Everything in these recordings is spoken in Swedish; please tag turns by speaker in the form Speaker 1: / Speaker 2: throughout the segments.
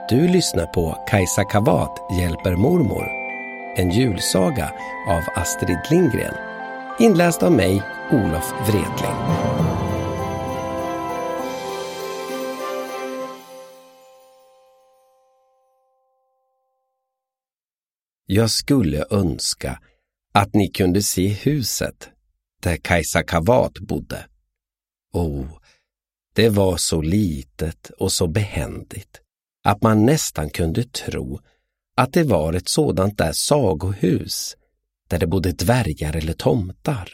Speaker 1: Du lyssnar på Kajsa Kavat hjälper mormor. En julsaga av Astrid Lindgren. Inläst av mig, Olof Wredling. Jag skulle önska att ni kunde se huset där Kajsa Kavat bodde. Det var så litet och så behändigt att man nästan kunde tro att det var ett sådant där sagohus där det bodde dvärgar eller tomtar.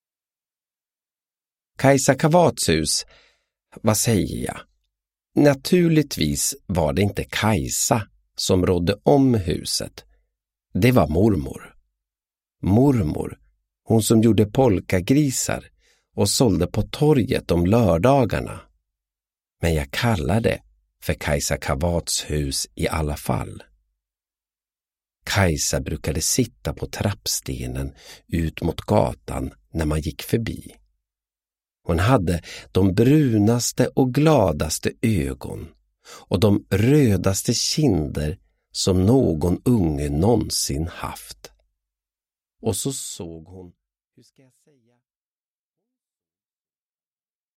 Speaker 1: Kajsa Kavats hus, vad säger jag? Naturligtvis var det inte Kajsa som rådde om huset. Det var mormor. Mormor, hon som gjorde polkagrisar och sålde på torget om lördagarna. Men jag kallar det för Kajsa Kavats hus i alla fall. Kajsa brukade sitta på trappstenen ut mot gatan när man gick förbi. Hon hade de brunaste och gladaste ögon och de rödaste kinder som någon unge någonsin haft. Och så såg hon, hur ska jag säga?